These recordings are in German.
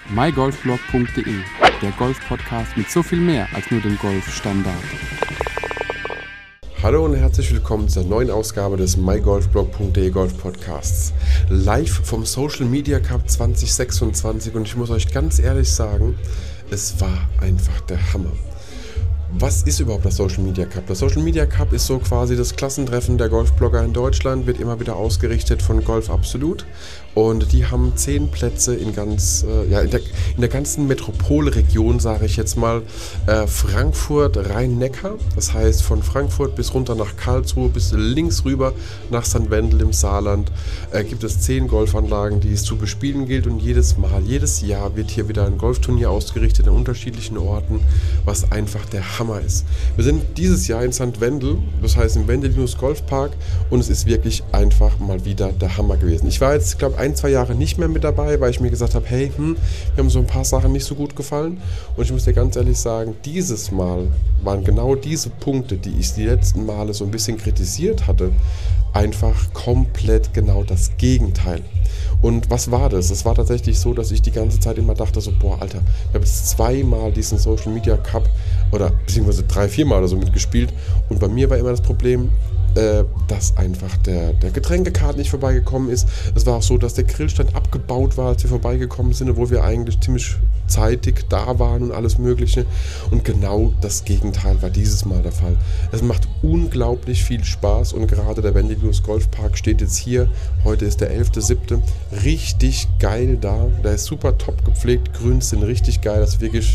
mygolfblog.de, der Golf-Podcast mit so viel mehr als nur dem Golfstandard. Hallo und herzlich willkommen zur neuen Ausgabe des mygolfblog.de Golf-Podcasts. Live vom Social Media Cup 2026 und ich muss euch ganz ehrlich sagen, es war einfach der Hammer. Was ist überhaupt das Social Media Cup? Das Social Media Cup ist so quasi das Klassentreffen der Golfblogger in Deutschland, wird immer wieder ausgerichtet von Golf Absolut und die haben 10 Plätze in der ganzen Metropolregion, sage ich jetzt mal, Frankfurt, Rhein-Neckar, das heißt von Frankfurt bis runter nach Karlsruhe, bis links rüber nach St. Wendel im Saarland, gibt es 10 Golfanlagen, die es zu bespielen gilt und jedes Jahr wird hier wieder ein Golfturnier ausgerichtet an unterschiedlichen Orten, was einfach der Hammer ist. Wir sind dieses Jahr in St. Wendel, das heißt im Wendelinus Golfpark und es ist wirklich einfach mal wieder der Hammer gewesen. Ich war jetzt, glaube ich, 1-2 Jahre nicht mehr mit dabei, weil ich mir gesagt habe, hey, mir haben so ein paar Sachen nicht so gut gefallen und ich muss dir ganz ehrlich sagen, dieses Mal waren genau diese Punkte, die ich die letzten Male so ein bisschen kritisiert hatte, einfach komplett genau das Gegenteil. Und was war das? Es war tatsächlich so, dass ich die ganze Zeit immer dachte so, boah, Alter, ich habe jetzt 2-mal diesen Social Media Cup oder beziehungsweise 3-4 Mal oder so mitgespielt und bei mir war immer das Problem, dass einfach der Getränkekart nicht vorbeigekommen ist. Es war auch so, dass der Grillstand abgebaut war, als wir vorbeigekommen sind, obwohl wir eigentlich ziemlich zeitig da waren und alles Mögliche. Und genau das Gegenteil war dieses Mal der Fall. Es macht unglaublich viel Spaß und gerade der Wendelinus Golfpark steht jetzt hier. Heute ist der 11.7. Richtig geil da. Der ist super top gepflegt. Grüns sind richtig geil. Das ist wirklich,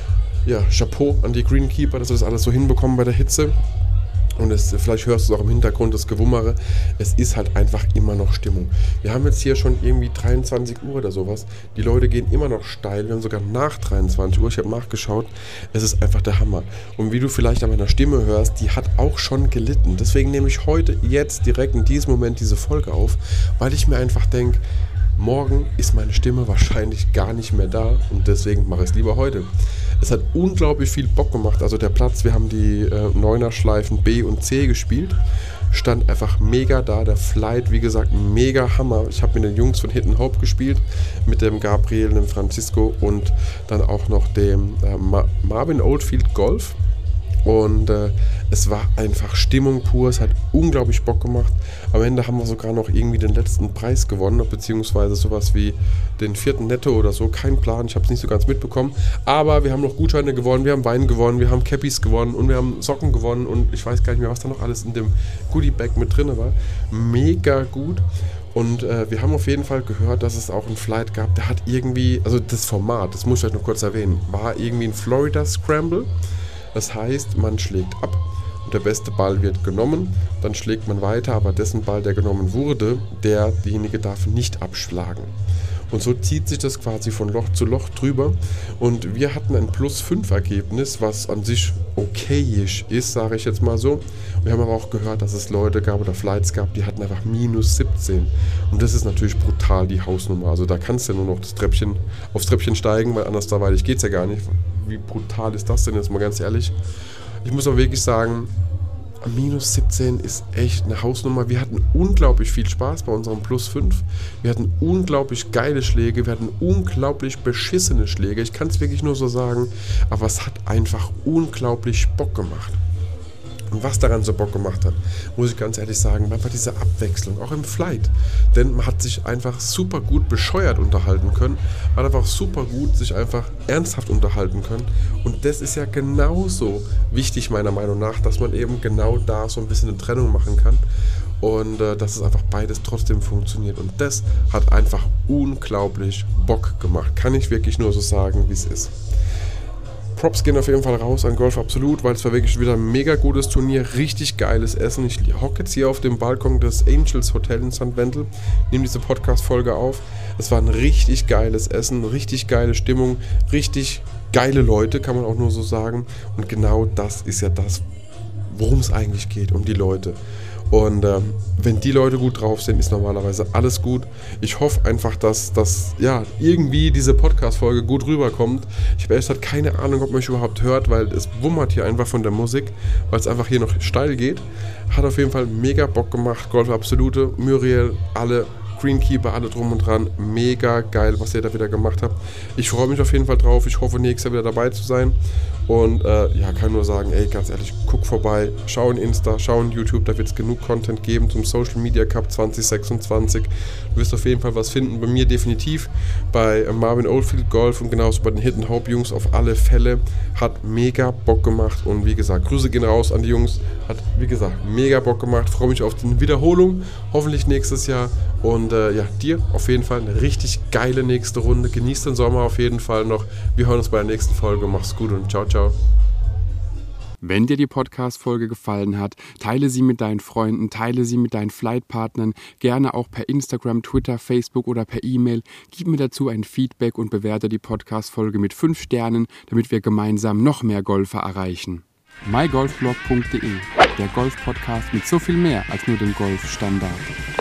Chapeau an die Greenkeeper, dass sie das alles so hinbekommen bei der Hitze. Und vielleicht hörst du es auch im Hintergrund, das Gewummere. Es ist halt einfach immer noch Stimmung. Wir haben jetzt hier schon irgendwie 23 Uhr oder sowas. Die Leute gehen immer noch steil. Wir haben sogar nach 23 Uhr. Ich habe nachgeschaut. Es ist einfach der Hammer. Und wie du vielleicht an meiner Stimme hörst, die hat auch schon gelitten. Deswegen nehme ich heute jetzt direkt in diesem Moment diese Folge auf, weil ich mir einfach denke, morgen ist meine Stimme wahrscheinlich gar nicht mehr da und deswegen mache ich es lieber heute. Es hat unglaublich viel Bock gemacht, also der Platz, wir haben die 9er Schleifen B und C gespielt, stand einfach mega da, der Flight, wie gesagt, mega Hammer. Ich habe mit den Jungs von Hidden Hope gespielt, mit dem Gabriel, dem Francisco und dann auch noch dem Marvin Oldfield Golf. Und es war einfach Stimmung pur, es hat unglaublich Bock gemacht. Am Ende haben wir sogar noch irgendwie den letzten Preis gewonnen, beziehungsweise sowas wie den 4. Netto oder so, kein Plan, ich habe es nicht so ganz mitbekommen. Aber wir haben noch Gutscheine gewonnen, wir haben Wein gewonnen, wir haben Cappies gewonnen und wir haben Socken gewonnen und ich weiß gar nicht mehr, was da noch alles in dem Goodie-Bag mit drin war. Mega gut. Und wir haben auf jeden Fall gehört, dass es auch einen Flight gab, der hat irgendwie, also das Format, das muss ich euch noch kurz erwähnen, war irgendwie ein Florida Scramble. Das heißt, man schlägt ab und der beste Ball wird genommen, dann schlägt man weiter, aber dessen Ball, der genommen wurde, derjenige darf nicht abschlagen. Und so zieht sich das quasi von Loch zu Loch drüber und wir hatten ein +5-Ergebnis, was an sich okayisch ist, sage ich jetzt mal so. Wir haben aber auch gehört, dass es Leute gab oder Flights gab, die hatten einfach -17 und das ist natürlich brutal die Hausnummer. Also da kannst du ja nur noch aufs Treppchen steigen, weil andersweitig geht es ja gar nicht. Wie brutal ist das denn jetzt mal ganz ehrlich? Ich muss aber wirklich sagen, -17 ist echt eine Hausnummer. Wir hatten unglaublich viel Spaß bei unserem +5. Wir hatten unglaublich geile Schläge, wir hatten unglaublich beschissene Schläge. Ich kann es wirklich nur so sagen, aber es hat einfach unglaublich Bock gemacht. Und was daran so Bock gemacht hat, muss ich ganz ehrlich sagen, war einfach diese Abwechslung, auch im Flight. Denn man hat sich einfach super gut bescheuert unterhalten können, hat einfach super gut sich einfach ernsthaft unterhalten können. Und das ist ja genauso wichtig meiner Meinung nach, dass man eben genau da so ein bisschen eine Trennung machen kann. Und dass es einfach beides trotzdem funktioniert. Und das hat einfach unglaublich Bock gemacht. Kann ich wirklich nur so sagen, wie es ist. Props gehen auf jeden Fall raus an Golf Absolut, weil es war wirklich wieder ein mega gutes Turnier, richtig geiles Essen. Ich hocke jetzt hier auf dem Balkon des Angels Hotel in St. Wendel, nehme diese Podcast-Folge auf. Es war ein richtig geiles Essen, richtig geile Stimmung, richtig geile Leute, kann man auch nur so sagen. Und genau das ist ja das, worum es eigentlich geht, um die Leute. Und wenn die Leute gut drauf sind, ist normalerweise alles gut. Ich hoffe einfach, dass irgendwie diese Podcast-Folge gut rüberkommt. Ich habe erst keine Ahnung, ob man mich überhaupt hört, weil es wummert hier einfach von der Musik, weil es einfach hier noch steil geht. Hat auf jeden Fall mega Bock gemacht. Golf Absolute, Muriel, alle Greenkeeper, alle drum und dran. Mega geil, was ihr da wieder gemacht habt. Ich freue mich auf jeden Fall drauf. Ich hoffe, nächstes Jahr wieder dabei zu sein. Und kann nur sagen, ey, ganz ehrlich, guck vorbei, schau in Insta, schau in YouTube, da wird es genug Content geben zum Social Media Cup 2026. Du wirst auf jeden Fall was finden, bei mir definitiv, bei Marvin Oldfield Golf und genauso bei den Hidden Hope Jungs auf alle Fälle. Hat mega Bock gemacht und wie gesagt, Grüße gehen raus an die Jungs. Hat, wie gesagt, mega Bock gemacht. Freue mich auf die Wiederholung, hoffentlich nächstes Jahr. Und dir auf jeden Fall eine richtig geile nächste Runde. Genießt den Sommer auf jeden Fall noch. Wir hören uns bei der nächsten Folge. Mach's gut und ciao, ciao. Wenn dir die Podcast-Folge gefallen hat, teile sie mit deinen Freunden, teile sie mit deinen Flightpartnern, gerne auch per Instagram, Twitter, Facebook oder per E-Mail. Gib mir dazu ein Feedback und bewerte die Podcast-Folge mit 5 Sternen, damit wir gemeinsam noch mehr Golfer erreichen. mygolfblog.de, der Golf-Podcast mit so viel mehr als nur dem Golfstandard.